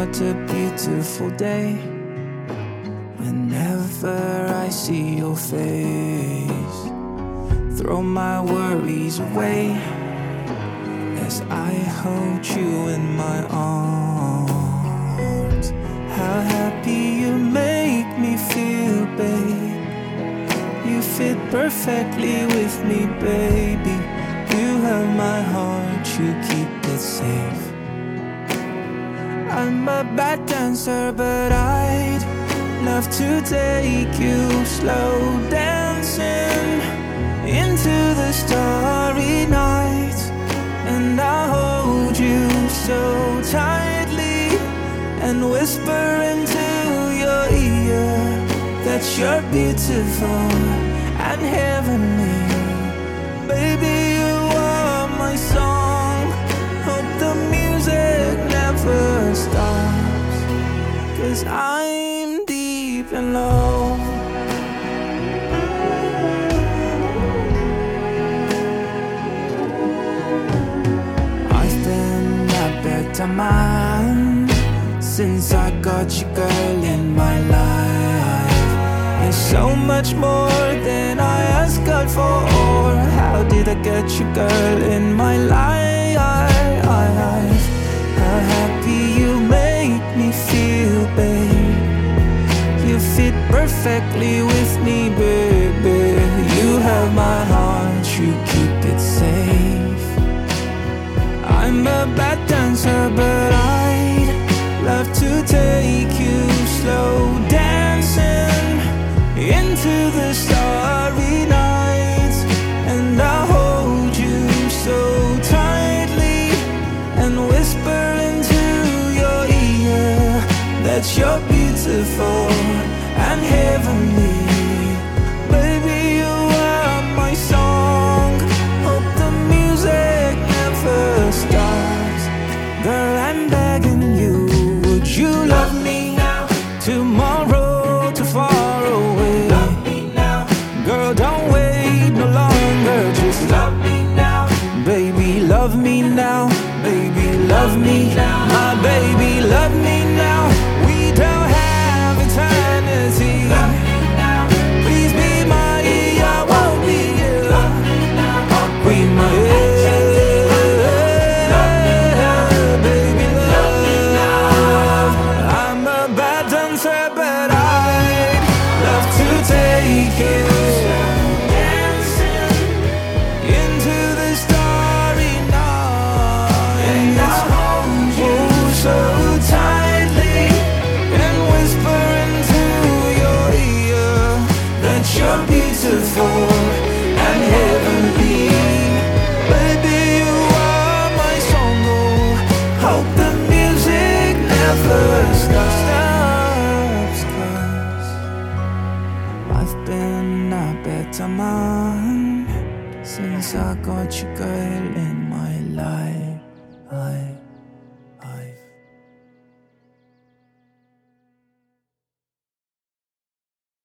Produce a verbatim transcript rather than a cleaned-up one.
what a beautiful day. Whenever I see your face, throw my worries away as I hold you in my arms. How happy you make me feel, babe. You fit perfectly with me, baby. You have my heart, you keep it safe. I'm a bad dancer, but I'd love to take you slow dancing into the starry night. And I'll hold you so tightly and whisper into your ear that you're beautiful and heavenly. Baby, you are my song. Hope the music never stops, 'cause I'm deep in love. I've been a better man since I got you, girl, in my life. And so much more than I asked God for. How did I get you, girl, in my life? How happy you make me feel, babe. You fit perfectly with me, baby. You have my heart, you keep it safe. I'm a bad dancer, but I'd love to take you slow dancing into the starry night. And I'll hold you so tightly and whisper into your ear that you're beautiful and heavenly. Baby, you are my song. Hope the music never stops. Girl, I'm begging you, would you love me now? Tomorrow too far away. Love me now. Girl, don't wait no longer. Just love me now. Baby, love me now. Baby, love me now. My baby, love me now. We don't have eternity. Love me now. Please be my I won't be you. Love me now. Be my baby, love. I'm a bad dancer, but I'd love to take you dancing into the starry night. And I'll hold you so tightly and whisper into your ear that you're beautiful and heavenly. Baby, you are my song. Oh, hope the music never stops, 'cause I've been a better man since I got you, girl, in my life.